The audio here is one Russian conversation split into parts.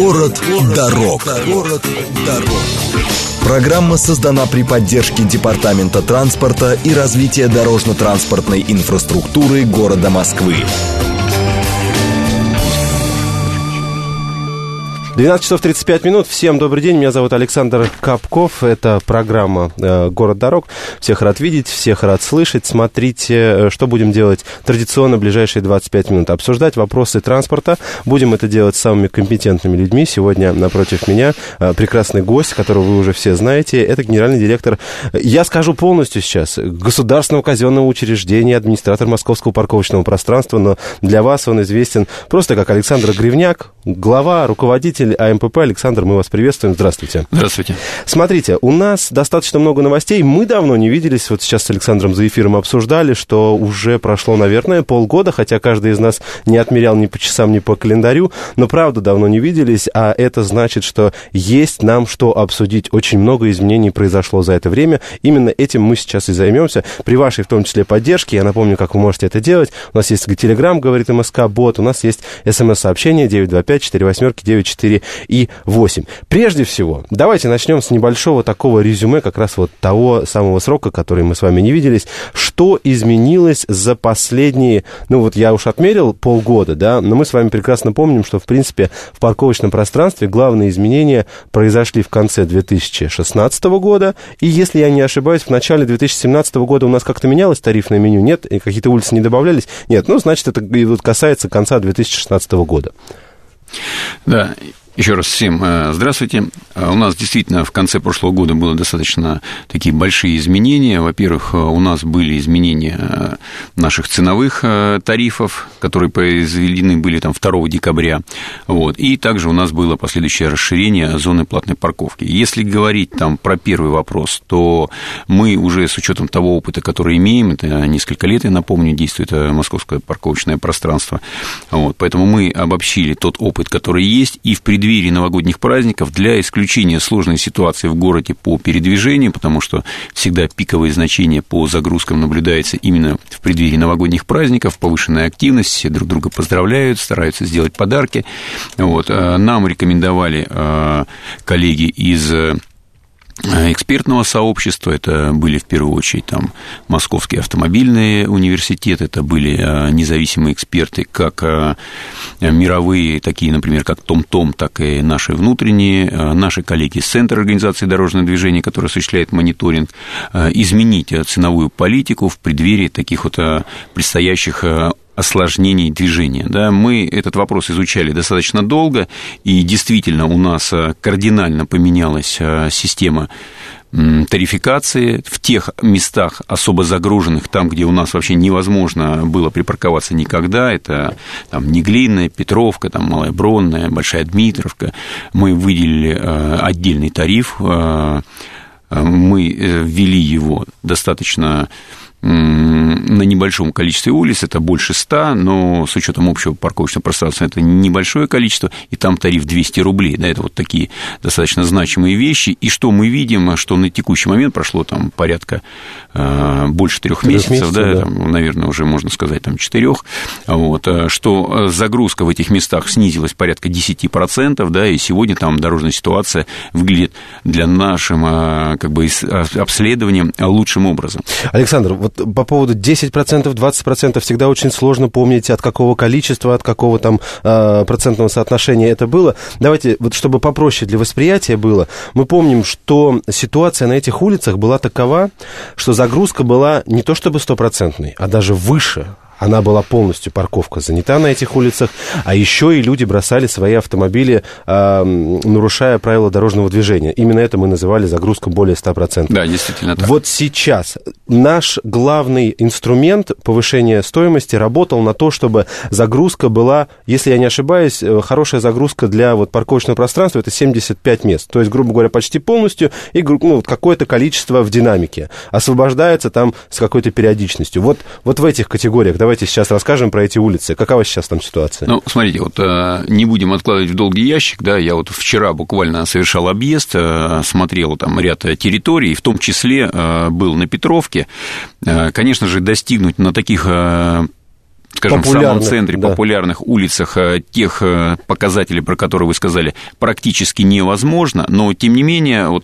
Город дорог. Программа создана при поддержке Департамента транспорта и развития дорожно-транспортной инфраструктуры города Москвы. 12 часов 35 минут. Всем добрый день. Меня зовут Александр Капков. Это программа «Город дорог». Всех рад видеть, всех рад слышать. Смотрите, что будем делать традиционно в ближайшие 25 минут. Обсуждать вопросы транспорта. Будем это делать с самыми компетентными людьми. Сегодня напротив меня прекрасный гость, которого вы уже все знаете. Это генеральный директор, я скажу полностью сейчас, государственного казенного учреждения, администратор московского парковочного пространства. Но для вас он известен просто как Александр Гривняк, глава, руководитель АМПП. Александр, мы вас приветствуем. Здравствуйте. Здравствуйте. Смотрите, у нас достаточно много новостей. Мы давно не виделись. Вот сейчас с Александром за эфиром обсуждали, что уже прошло, наверное, полгода, хотя каждый из нас не отмерял ни по часам, ни по календарю. Но, правда, давно не виделись, а это значит, что есть нам что обсудить. Очень много изменений произошло за это время. Именно этим мы сейчас и займемся. При вашей, в том числе, поддержке. Я напомню, как вы можете это делать. У нас есть Telegram, говорит МСК-бот. У нас есть СМС-сообщение 925-48-94 и 8. Прежде всего, давайте начнем с небольшого такого резюме, как раз вот того самого срока, который мы с вами не виделись. Что изменилось за последние, ну вот я уж отмерил полгода, да, но мы с вами прекрасно помним, что, в принципе, в парковочном пространстве главные изменения произошли в конце 2016 года, и, если я не ошибаюсь, в начале 2017 года у нас как-то менялось тарифное меню, нет? И какие-то улицы не добавлялись? Нет, ну, значит, это касается конца 2016 года. Да. Еще раз всем здравствуйте. У нас действительно в конце прошлого года было достаточно такие большие изменения. Во-первых, у нас были изменения наших ценовых тарифов, которые произведены были там 2 декабря. Вот. И также у нас было последующее расширение зоны платной парковки. Если говорить там про первый вопрос, то мы уже с учетом того опыта, который имеем, это несколько лет, я напомню, действует московское парковочное пространство. Вот. Поэтому мы обобщили тот опыт, который есть, и в преддверии новогодних праздников для исключения сложной ситуации в городе по передвижению, потому что всегда пиковые значения по загрузкам наблюдаются именно в преддверии новогодних праздников, повышенная активность, все друг друга поздравляют, стараются сделать подарки. Вот. Нам рекомендовали коллеги из экспертного сообщества, это были в первую очередь там Московский автомобильный университет, это были независимые эксперты, как мировые, такие, например, как TomTom, так и наши внутренние, наши коллеги из Центра организации дорожного движения, который осуществляет мониторинг, изменить ценовую политику в преддверии таких вот предстоящих осложнений движения. Да, мы этот вопрос изучали достаточно долго, и действительно у нас кардинально поменялась система тарификации в тех местах особо загруженных, там, где у нас вообще невозможно было припарковаться никогда, это там Неглинная, Петровка, там Малая Бронная, Большая Дмитровка, мы выделили отдельный тариф, мы ввели его достаточно на небольшом количестве улиц, это больше 100, но с учетом общего парковочного пространства это небольшое количество, и там тариф 200 рублей, да, это вот такие достаточно значимые вещи, и что мы видим, что на текущий момент прошло там порядка больше 3 месяцев, да, там, наверное, уже можно сказать, там 4, вот, что загрузка в этих местах снизилась порядка 10%, да, и сегодня там дорожная ситуация выглядит для нашим, как бы, обследованием лучшим образом. Александр, вот по поводу 10%, 20% всегда очень сложно помнить, от какого количества, от какого там процентного соотношения это было. Давайте, вот чтобы попроще для восприятия было, мы помним, что ситуация на этих улицах была такова, что загрузка была не то чтобы 100%, а даже выше. Она была полностью, парковка занята на этих улицах, а еще и люди бросали свои автомобили, нарушая правила дорожного движения. Именно это мы называли загрузка более 100%. Да, действительно так. Вот сейчас наш главный инструмент повышения стоимости работал на то, чтобы загрузка была, если я не ошибаюсь, хорошая загрузка для вот парковочного пространства — это 75 мест. То есть, грубо говоря, почти полностью, и какое-то количество в динамике. Освобождается там с какой-то периодичностью. Вот в этих категориях давайте сейчас расскажем про эти улицы. Какова сейчас там ситуация? Ну, смотрите, вот не будем откладывать в долгий ящик, да, я вот вчера буквально совершал объезд, смотрел там ряд территорий, в том числе был на Петровке. Конечно же, достигнуть на таких скажем, в самом центре, популярных улицах, тех показателей, про которые вы сказали, практически невозможно, но, тем не менее, вот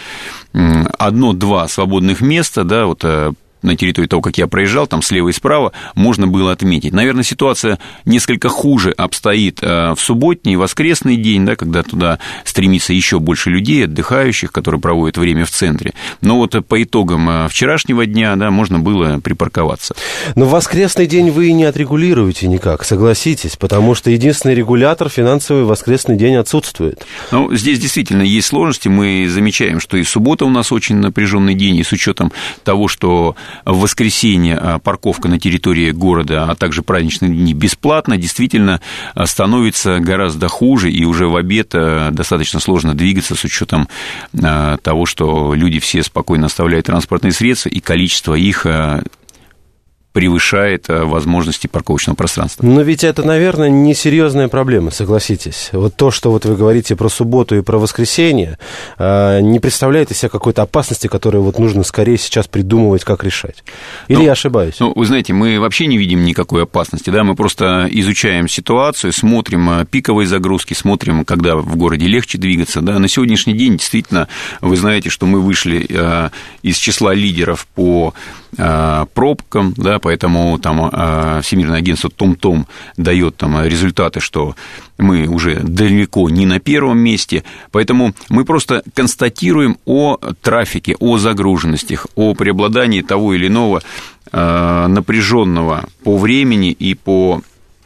1-2 свободных места, да, вот на территории того, как я проезжал, там слева и справа, можно было отметить. Наверное, ситуация несколько хуже обстоит в субботний и воскресный день, да, когда туда стремится еще больше людей, отдыхающих, которые проводят время в центре. Но вот по итогам вчерашнего дня, да, можно было припарковаться. Но в воскресный день вы не отрегулируете никак, согласитесь, потому что единственный регулятор финансовый в воскресный день отсутствует. Ну, здесь действительно есть сложности. Мы замечаем, что и суббота у нас очень напряженный день, и с учетом того, что в воскресенье парковка на территории города, а также праздничные дни бесплатно, действительно становится гораздо хуже, и уже в обед достаточно сложно двигаться с учетом того, что люди все спокойно оставляют транспортные средства, и количество их превышает возможности парковочного пространства. Но ведь это, наверное, несерьезная проблема, согласитесь. Вот то, что вот вы говорите про субботу и про воскресенье, не представляет из себя какой-то опасности, которую вот нужно скорее сейчас придумывать, как решать. Или я ошибаюсь? Ну, вы знаете, мы вообще не видим никакой опасности, да, мы просто изучаем ситуацию, смотрим пиковые загрузки, смотрим, когда в городе легче двигаться, да. На сегодняшний день, действительно, вы знаете, что мы вышли из числа лидеров по пробкам, да, поэтому там Всемирное агентство Том-Том дает там результаты, что мы уже далеко не на первом месте, поэтому мы просто констатируем о трафике, о загруженностях, о преобладании того или иного напряженного по времени и по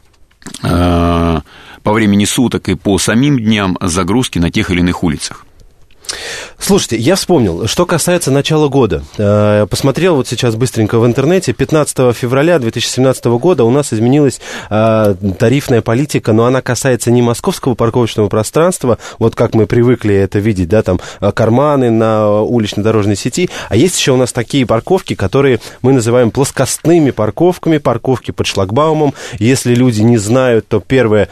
времени суток и по самим дням загрузки на тех или иных улицах. Слушайте, я вспомнил, что касается начала года. Посмотрел вот сейчас быстренько в интернете. 15 февраля 2017 года у нас изменилась тарифная политика, но она касается не московского парковочного пространства, вот как мы привыкли это видеть, да, там карманы на уличной дорожной сети, а есть еще у нас такие парковки, которые мы называем плоскостными парковками, парковки под шлагбаумом. Если люди не знают, то первое,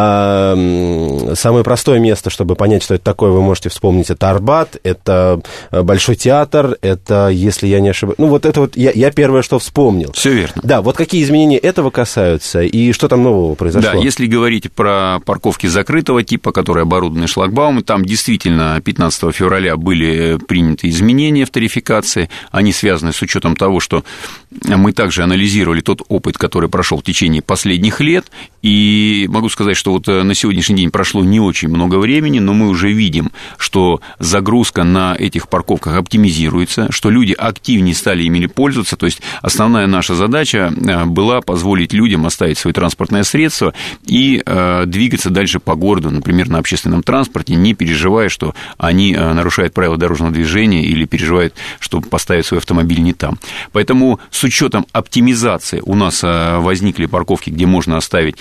самое простое место, чтобы понять, что это такое, вы можете вспомнить, это Арбат, это Большой театр, это, если я не ошибаюсь, ну, вот это вот я первое, что вспомнил. Все верно. Да, вот какие изменения этого касаются, и что там нового произошло? Да, если говорить про парковки закрытого типа, которые оборудованы шлагбаумом, там действительно 15 февраля были приняты изменения в тарификации, они связаны с учетом того, что мы также анализировали тот опыт, который прошел в течение последних лет, и могу сказать, что вот на сегодняшний день прошло не очень много времени, но мы уже видим, что загрузка на этих парковках оптимизируется, что люди активнее стали ими пользоваться, то есть основная наша задача была позволить людям оставить свои транспортные средства и двигаться дальше по городу, например, на общественном транспорте, не переживая, что они нарушают правила дорожного движения или переживают, что поставят свой автомобиль не там. Поэтому с учетом оптимизации у нас возникли парковки, где можно оставить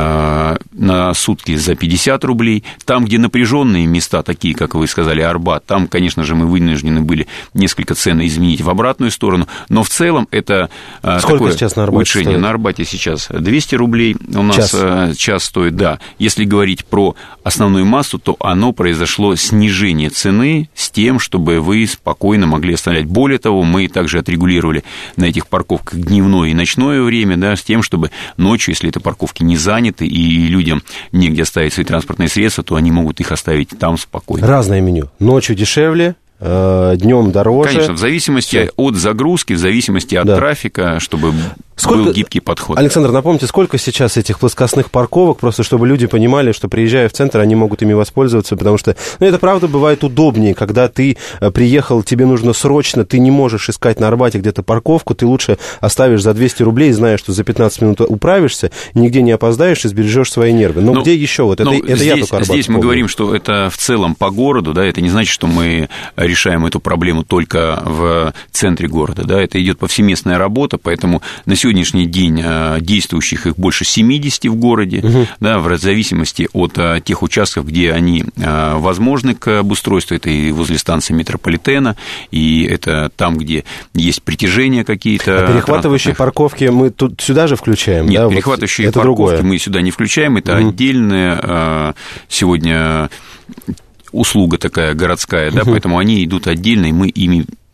на сутки за 50 рублей, там, где напряженные места, такие, как вы сказали, Арбат, там, конечно же, мы вынуждены были несколько цены изменить в обратную сторону, но в целом это такое сейчас на Арбате улучшение. стоит? На Арбате сейчас 200 рублей у нас час стоит, да. Если говорить про основную массу, то оно произошло снижение цены с тем, чтобы вы спокойно могли оставлять. Более того, мы также отрегулировали на этих парковках дневное и ночное время, да, с тем, чтобы ночью, если это парковки не заняты и людям негде оставить свои транспортные средства, то они могут их оставить там спокойно. Разное меню. Ночью дешевле, днем дороже. Конечно, в зависимости от загрузки, в зависимости от трафика, чтобы был гибкий подход. Александр, напомните, сколько сейчас этих плоскостных парковок, просто чтобы люди понимали, что, приезжая в центр, они могут ими воспользоваться, потому что, ну, это правда бывает удобнее, когда ты приехал, тебе нужно срочно, ты не можешь искать на Арбате где-то парковку, ты лучше оставишь за 200 рублей, зная, что за 15 минут управишься, нигде не опоздаешь и сбережешь свои нервы. Но где еще? Вот это здесь, я только Арбат здесь мы помню. говорим, что это в целом по городу, да, это не значит, что мы решаем эту проблему только в центре города, да, это идет повсеместная работа, поэтому на сегодняшний день действующих их больше 70 в городе, да, в зависимости от тех участков, где они возможны к обустройству, это и возле станции метрополитена, и это там, где есть притяжения какие-то. А перехватывающие парковки мы тут сюда же включаем? Нет, да? перехватывающие вот парковки другое. мы сюда не включаем, это отдельная сегодня услуга такая городская, да, поэтому они идут отдельно, и мы ими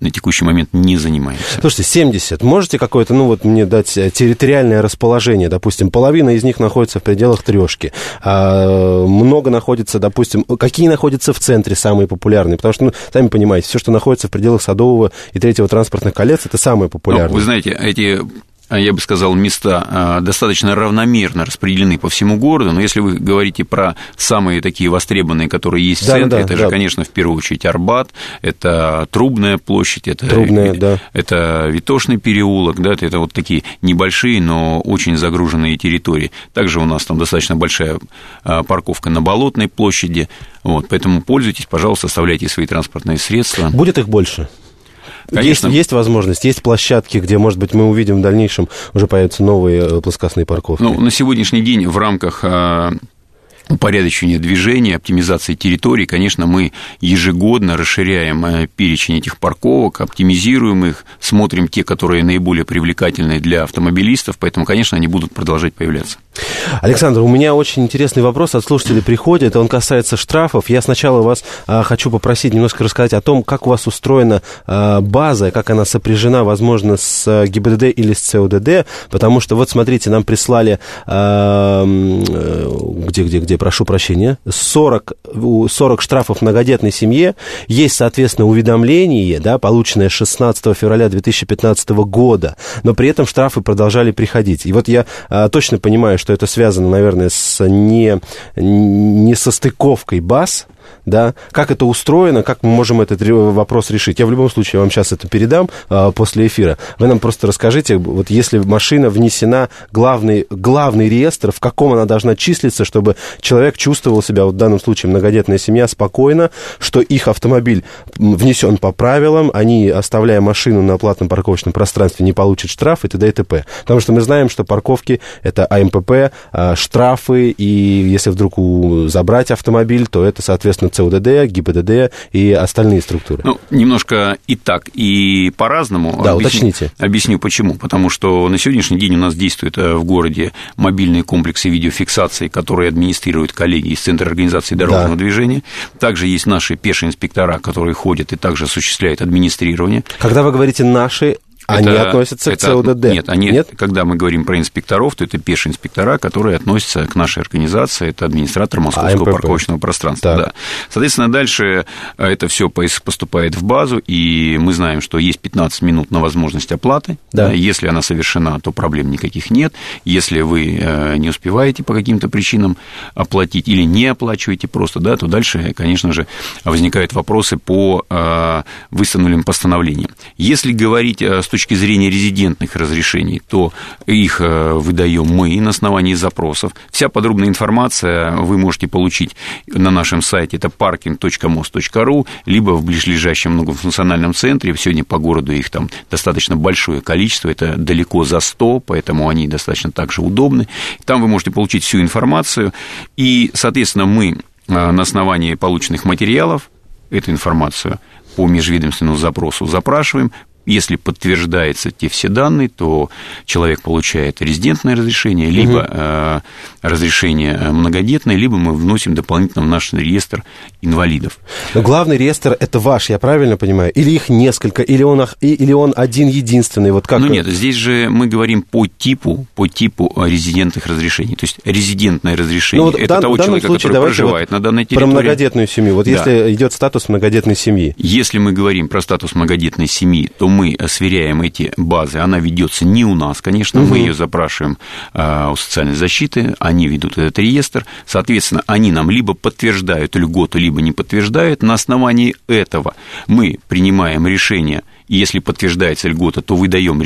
на текущий момент не занимаемся. Слушайте, 70. Можете какое-то, мне дать территориальное расположение? Допустим, половина из них находится в пределах трешки. Много находится, допустим, какие находятся в центре самые популярные? Потому что, сами понимаете, все, что находится в пределах Садового и Третьего транспортных колец, это самые популярные. Вы знаете, эти, я бы сказал, места достаточно равномерно распределены по всему городу, но если вы говорите про самые такие востребованные, которые есть в центре, это же, конечно, в первую очередь Арбат, это Трубная площадь, это Витошный переулок, да, это вот такие небольшие, но очень загруженные территории. Также у нас там достаточно большая парковка на Болотной площади, поэтому пользуйтесь, пожалуйста, оставляйте свои транспортные средства. Будет их больше? Конечно. Есть возможность, есть площадки, где, может быть, мы увидим в дальнейшем, уже появятся новые плоскостные парковки? На сегодняшний день в рамках упорядочения движения, оптимизации территорий, конечно, мы ежегодно расширяем перечень этих парковок, оптимизируем их, смотрим те, которые наиболее привлекательны для автомобилистов, поэтому, конечно, они будут продолжать появляться. Александр, у меня очень интересный вопрос от слушателей приходит, он касается штрафов. Я сначала вас хочу попросить немножко рассказать о том, как у вас устроена база, как она сопряжена, возможно, с ГИБДД или с ЦОДД, потому что, смотрите, нам прислали, где, прошу прощения, 40 штрафов многодетной семье, есть, соответственно, уведомление, да, полученное 16 февраля 2015 года, но при этом штрафы продолжали приходить. И я точно понимаю, что это связано, наверное, с несостыковкой баз, да, как это устроено, как мы можем этот вопрос решить. Я в любом случае вам сейчас это передам после эфира. Вы нам просто расскажите, если машина внесена главный реестр, в каком она должна числиться, чтобы человек чувствовал себя, в данном случае многодетная семья, спокойно, что их автомобиль внесен по правилам, они, оставляя машину на платном парковочном пространстве, не получат штраф и т.д. и т.п. Потому что мы знаем, что парковки — это АМПП, штрафы, и если вдруг забрать автомобиль, то это, соответственно, ЦОДД, ГИБДД и остальные структуры. Немножко и так, и по-разному. Да, уточните. Объясню почему. Потому что на сегодняшний день у нас действуют в городе мобильные комплексы видеофиксации, которые администрируют коллеги из Центра организации дорожного движения. Также есть наши пешие инспектора, которые ходят и также осуществляют администрирование. Когда вы говорите «наши», они относятся к ЦОДД? Нет, когда мы говорим про инспекторов, то это пешие инспектора, которые относятся к нашей организации, это администратор Московского парковочного пространства. Да. Соответственно, дальше это все поступает в базу, и мы знаем, что есть 15 минут на возможность оплаты. Да. Если она совершена, то проблем никаких нет. Если вы не успеваете по каким-то причинам оплатить или не оплачиваете просто, да, то дальше, конечно же, возникают вопросы по выставленным постановлениям. Если говорить с точки зрения резидентных разрешений, то их выдаем мы на основании запросов. Вся подробная информация вы можете получить на нашем сайте, это parking.mos.ru, либо в ближайшем многофункциональном центре. Сегодня по городу их там достаточно большое количество, это далеко за 100, поэтому они достаточно также удобны. Там вы можете получить всю информацию, и, соответственно, мы на основании полученных материалов эту информацию по межведомственному запросу запрашиваем. Если подтверждаются те все данные, то человек получает резидентное разрешение, либо разрешение многодетное, либо мы вносим дополнительно в наш реестр инвалидов. Но главный реестр – это ваш, я правильно понимаю? Или их несколько, или он один единственный? Нет, здесь же мы говорим по типу резидентных разрешений. То есть резидентное разрешение – это того человека, который проживает на данной территории. Про многодетную семью. Если идет статус многодетной семьи. Если мы говорим про статус многодетной семьи, то мы сверяем эти базы, она ведется не у нас, конечно, мы ее запрашиваем у социальной защиты, они ведут этот реестр, соответственно, они нам либо подтверждают льготу, либо не подтверждают, на основании этого мы принимаем решение. И если подтверждается льгота, то выдаем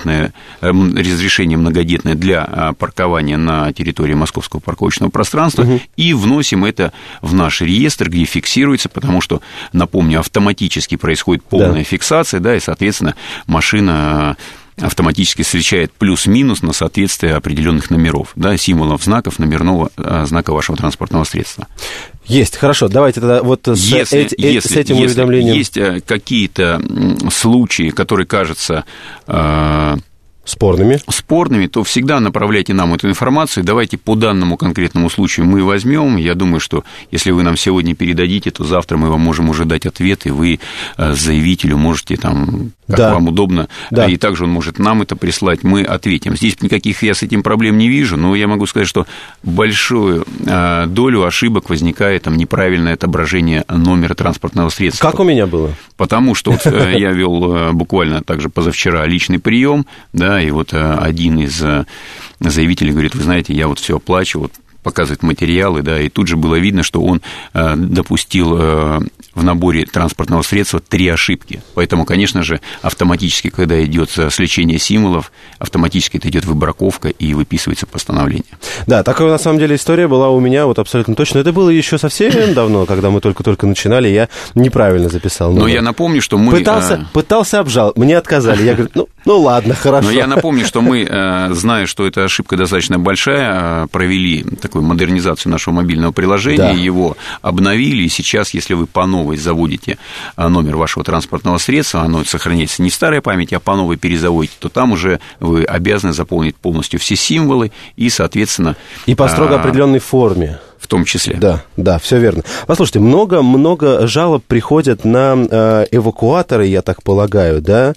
разрешение многодетное для паркования на территории Московского парковочного пространства и вносим это в наш реестр, где фиксируется, потому что, напомню, автоматически происходит полная фиксация, да, и, соответственно, машина автоматически встречает плюс-минус на соответствие определенных номеров, да, символов знаков, номерного знака вашего транспортного средства. Есть, хорошо, давайте тогда с этим уведомлением. Есть какие-то случаи, которые кажутся спорными, то всегда направляйте нам эту информацию. Давайте по данному конкретному случаю мы возьмем. Я думаю, что если вы нам сегодня передадите, то завтра мы вам можем уже дать ответ, и вы заявителю можете там, как вам удобно, и также он может нам это прислать, мы ответим. Здесь никаких я с этим проблем не вижу, но я могу сказать, что большую долю ошибок возникает там неправильное отображение номера транспортного средства. Как у меня было? Потому что вот я вел буквально также позавчера личный прием, да, и вот один из заявителей говорит: вы знаете, я вот все оплачу, вот показывает материалы, да, и тут же было видно, что он допустил в наборе транспортного средства 3 ошибки. Поэтому, конечно же, автоматически, когда идет сличение символов, автоматически это идет выбраковка и выписывается постановление. Да, такая на самом деле история была у меня вот абсолютно точно. Это было еще совсем давно, когда мы только-только начинали, я неправильно записал. Но я напомню, что мы... Пытался обжаловать, мне отказали. Я говорю, ну ладно, хорошо. Но я напомню, что мы, зная, что эта ошибка достаточно большая, провели такую модернизацию нашего мобильного приложения, его обновили, и сейчас, если вы по новой заводите номер вашего транспортного средства, оно сохраняется не в старой памяти, а по новой перезаводите, то там уже вы обязаны заполнить полностью все символы и, соответственно... И по строго определенной форме. В том числе. Да, все верно. Послушайте, много жалоб приходят на эвакуаторы, я так полагаю, да,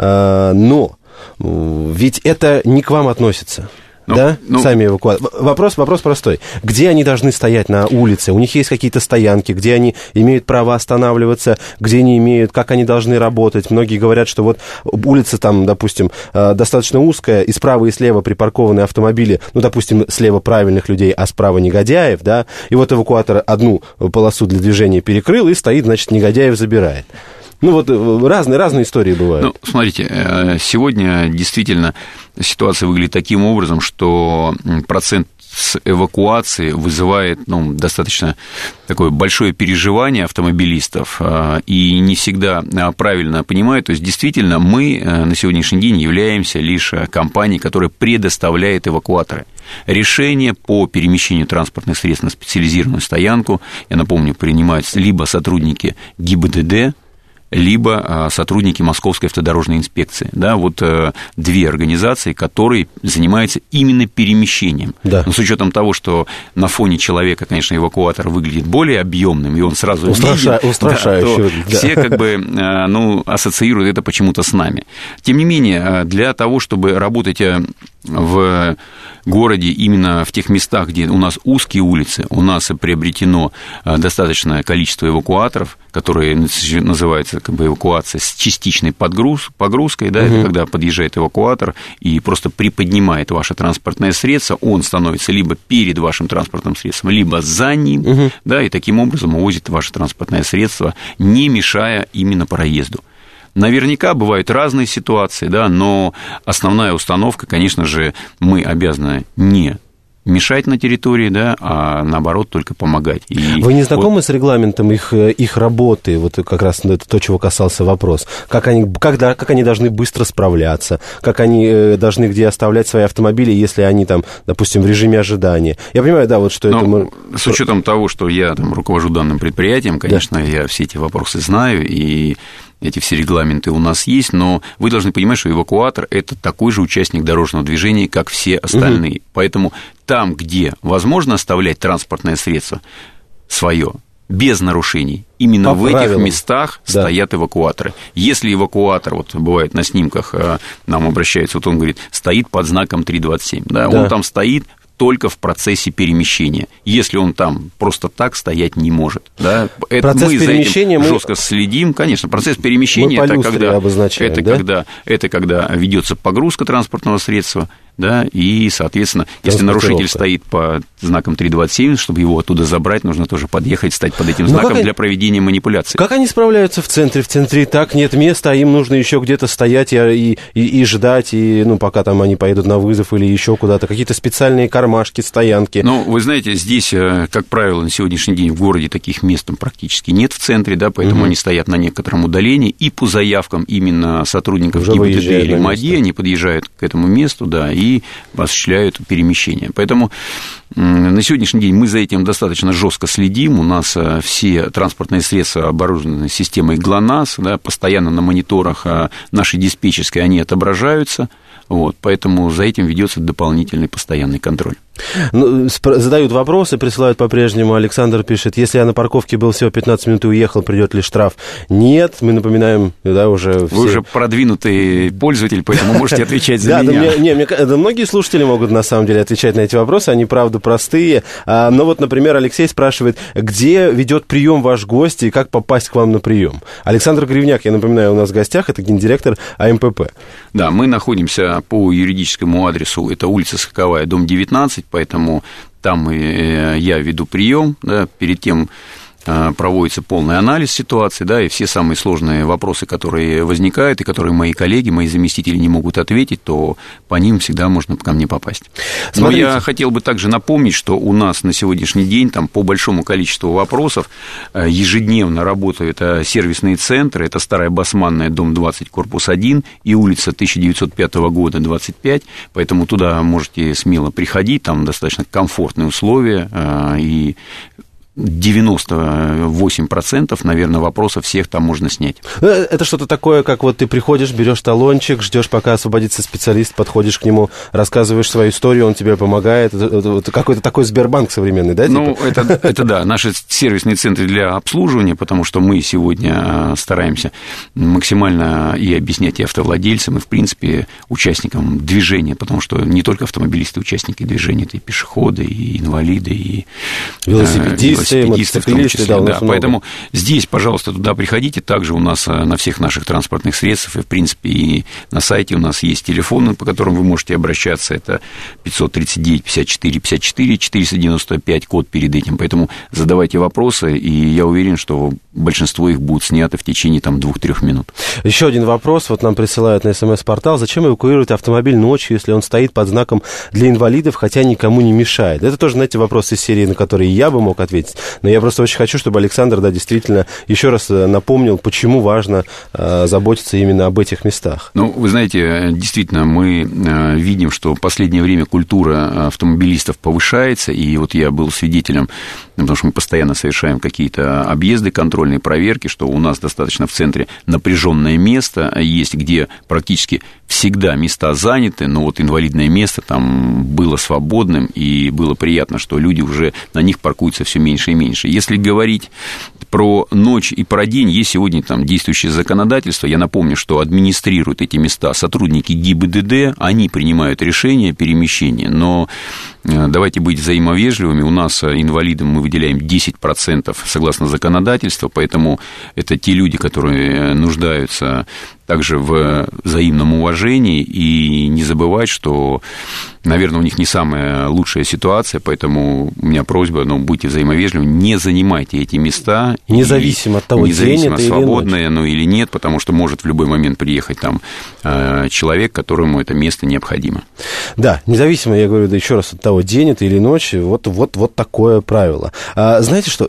но ведь это не к вам относится. Сами эвакуаторы. Вопрос простой. Где они должны стоять на улице? У них есть какие-то стоянки, где они имеют право останавливаться, где не имеют, как они должны работать? Многие говорят, что вот улица там, допустим, достаточно узкая, и справа и слева припаркованы автомобили, допустим, слева правильных людей, а справа негодяев, да, и вот эвакуатор одну полосу для движения перекрыл, и стоит, значит, негодяев забирает. Разные истории бывают. Смотрите, сегодня действительно ситуация выглядит таким образом, что процент с эвакуации вызывает достаточно такое большое переживание автомобилистов, и не всегда правильно понимают. То есть, действительно, мы на сегодняшний день являемся лишь компанией, которая предоставляет эвакуаторы. Решение по перемещению транспортных средств на специализированную стоянку, я напомню, принимают либо сотрудники ГИБДД, либо сотрудники Московской автодорожной инспекции. Да, вот 2 организации, которые занимаются именно перемещением. Да. Но с учетом того, что на фоне человека, конечно, эвакуатор выглядит более объемным, и он сразу устрашающе, все как бы ассоциируют это почему-то с нами. Тем не менее, для того, чтобы работать в городе именно в тех местах, где у нас узкие улицы, у нас приобретено достаточное количество эвакуаторов, которые называются как бы эвакуация с частичной погрузкой, да, это когда подъезжает эвакуатор и просто приподнимает ваше транспортное средство, он становится либо перед вашим транспортным средством, либо за ним, да, и таким образом увозит ваше транспортное средство, не мешая именно проезду. Наверняка бывают разные ситуации, да, но основная установка, конечно же, мы обязаны не мешать на территории, да, а наоборот только помогать. И вы не знакомы с регламентом их работы? Вот как раз это то, чего касался вопрос. Как они должны быстро справляться, как они должны где оставлять свои автомобили, если они там, допустим, в режиме ожидания. Я понимаю, да, вот что это... С учетом того, что я там руковожу данным предприятием, конечно, я все эти вопросы знаю, и эти все регламенты у нас есть, но вы должны понимать, что эвакуатор – это такой же участник дорожного движения, как все остальные. Поэтому там, где возможно оставлять транспортное средство свое без нарушений, именно в этих местах стоят эвакуаторы. Если эвакуатор, вот бывает на снимках, нам обращаются, вот он говорит, стоит под знаком 327, да, он там стоит только в процессе перемещения. Если он там просто так стоять не может. Да? Процесс мы перемещения за этим жестко следим. Конечно, процесс перемещения это когда ведется погрузка транспортного средства, да, и, соответственно, если нарушитель стоит по знаком 327, чтобы его оттуда забрать, нужно тоже подъехать, стать под этим знаком для проведения манипуляций. Как они справляются в центре? В центре и так нет места, а им нужно еще где-то стоять и ждать, пока там они поедут на вызов или еще куда-то. Какие-то специальные кармашки, стоянки. Вы знаете, здесь, как правило, на сегодняшний день в городе таких мест практически нет в центре, да, поэтому они стоят на некотором удалении, и по заявкам именно сотрудников ГИБДД или МАДИ они подъезжают к этому месту, да, и осуществляют перемещение. Поэтому на сегодняшний день мы за этим достаточно жестко следим. У нас все транспортные средства оборудованы системой ГЛОНАСС, да, постоянно на мониторах нашей диспетчерской они отображаются. Вот, поэтому за этим ведется дополнительный постоянный контроль. Ну, задают вопросы, присылают по-прежнему. Александр пишет, если я на парковке был всего 15 минут и уехал, придет ли штраф? Нет, мы напоминаем, да, уже... Вы уже продвинутый пользователь, поэтому можете отвечать за меня. Да, многие слушатели могут, на самом деле, отвечать на эти вопросы, они, правда, простые. Но вот, например, Алексей спрашивает, где ведет прием ваш гость и как попасть к вам на прием? Александр Гривняк, я напоминаю, у нас в гостях, это гендиректор АМПП. Да, мы находимся по юридическому адресу, это улица Скаковая, дом 19, поэтому там я веду прием, да, перед тем проводится полный анализ ситуации, да, и все самые сложные вопросы, которые возникают, и которые мои коллеги, мои заместители не могут ответить, то по ним всегда можно ко мне попасть. Смотрите. Но я хотел бы также напомнить, что у нас на сегодняшний день там, по большому количеству вопросов ежедневно работают сервисные центры, это Старая Басманная, дом 20, корпус 1, и улица 1905 года, 25, поэтому туда можете смело приходить, там достаточно комфортные условия, и 98%, наверное, вопросов всех там можно снять. Это что-то такое, как вот ты приходишь, берешь талончик, ждешь, пока освободится специалист, подходишь к нему, рассказываешь свою историю, он тебе помогает. Это какой-то такой Сбербанк современный, да? Ну, это да, наши сервисные центры для обслуживания, потому что мы сегодня стараемся максимально и объяснять и автовладельцам, и, в принципе, участникам движения, потому что не только автомобилисты, участники движения, это и пешеходы, и инвалиды, и велосипедисты в том числе, да. Поэтому здесь, пожалуйста, туда приходите. Также у нас на всех наших транспортных средствах, и, в принципе, и на сайте у нас есть телефоны, по которым вы можете обращаться. Это 539-54-54, 495, код перед этим. Поэтому задавайте вопросы, и я уверен, что большинство их будут сняты в течение 2-3 минут. Еще один вопрос. Вот нам присылают на СМС-портал. Зачем эвакуировать автомобиль ночью, если он стоит под знаком для инвалидов, хотя никому не мешает? Это тоже, знаете, вопрос из серии, на которые я бы мог ответить. Но я просто очень хочу, чтобы Александр, да, действительно еще раз напомнил, почему важно заботиться именно об этих местах. Ну, вы знаете, действительно, мы видим, что в последнее время культура автомобилистов повышается, и вот я был свидетелем, потому что мы постоянно совершаем какие-то объезды, контрольные проверки, что у нас достаточно в центре напряженное место есть, где практически всегда места заняты, но вот инвалидное место там было свободным, и было приятно, что люди уже на них паркуются все меньше и меньше. Если говорить про ночь и про день, есть сегодня там действующее законодательство. Я напомню, что администрируют эти места сотрудники ГИБДД, они принимают решения перемещения, но давайте быть взаимовежливыми. У нас инвалидам мы выделяем 10% согласно законодательству, поэтому это те люди, которые нуждаются также в взаимном уважении, и не забывать, что, наверное, у них не самая лучшая ситуация, поэтому у меня просьба, будьте взаимовежливы, не занимайте эти места. Независимо от того, независимо, свободное оно или нет, потому что может в любой момент приехать там человек, которому это место необходимо. Да, независимо, я говорю, да еще раз, от того, день это или ночь, вот такое правило. Знаете что?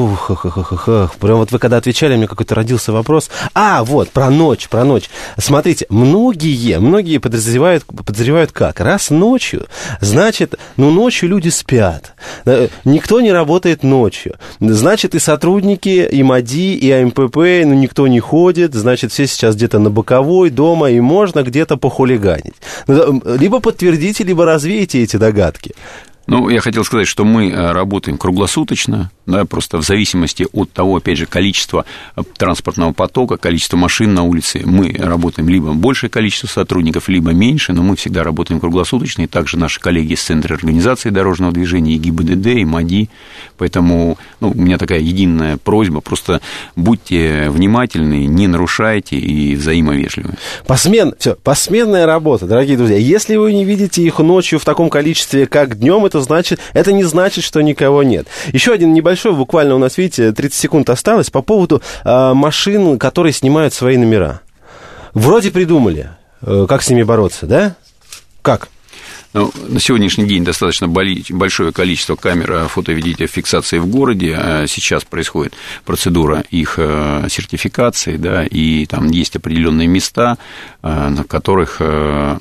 Прям вот вы когда отвечали, у меня какой-то родился вопрос. Вот, про ночь. Смотрите, многие подозревают как? Раз ночью, значит, ночью люди спят. Никто не работает ночью. Значит, и сотрудники, и МАДИ, и АМПП, никто не ходит. Значит, все сейчас где-то на боковой, дома, и можно где-то похулиганить. Либо подтвердите, либо развеете эти догадки. Я хотел сказать, что мы работаем круглосуточно, да, просто в зависимости от того, опять же, количества транспортного потока, количества машин на улице, мы работаем либо большее количество сотрудников, либо меньше, но мы всегда работаем круглосуточно, и также наши коллеги из Центра организации дорожного движения, и ГИБДД, и МАДИ, поэтому у меня такая единая просьба, просто будьте внимательны, не нарушайте и взаимовежливы. Посменная работа, дорогие друзья. Если вы не видите их ночью в таком количестве, как днем, это не значит, что никого нет. Еще один небольшой, буквально у нас, видите, 30 секунд осталось, по поводу машин, которые снимают свои номера. Вроде придумали, как с ними бороться, да? Как? На сегодняшний день достаточно большое количество камер фото-видеофиксации в городе. Сейчас происходит процедура их сертификации, да, и там есть определенные места, на которых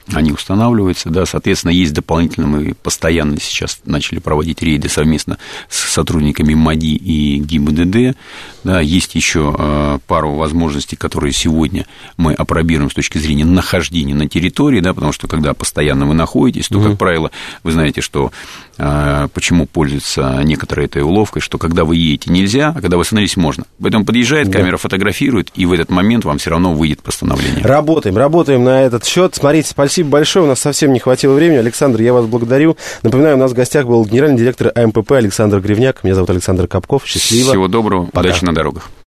они устанавливаются, да, соответственно, есть дополнительно, мы постоянно сейчас начали проводить рейды совместно с сотрудниками МАДИ и ГИБДД, да, есть еще пару возможностей, которые сегодня мы апробируем с точки зрения нахождения на территории, да, потому что когда постоянно вы находитесь, то, как правило, вы знаете, что почему пользуются некоторые этой уловкой, что когда вы едете нельзя, а когда вы остановились можно. Поэтому подъезжает, камера фотографирует, и в этот момент вам все равно выйдет постановление. Работаем на этот счет. Смотрите, спасибо большое, у нас совсем не хватило времени. Александр, я вас благодарю. Напоминаю, у нас в гостях был генеральный директор АМПП Александр Гривняк. Меня зовут Александр Капков. Счастливо. Всего доброго, пока. Удачи на дорогах.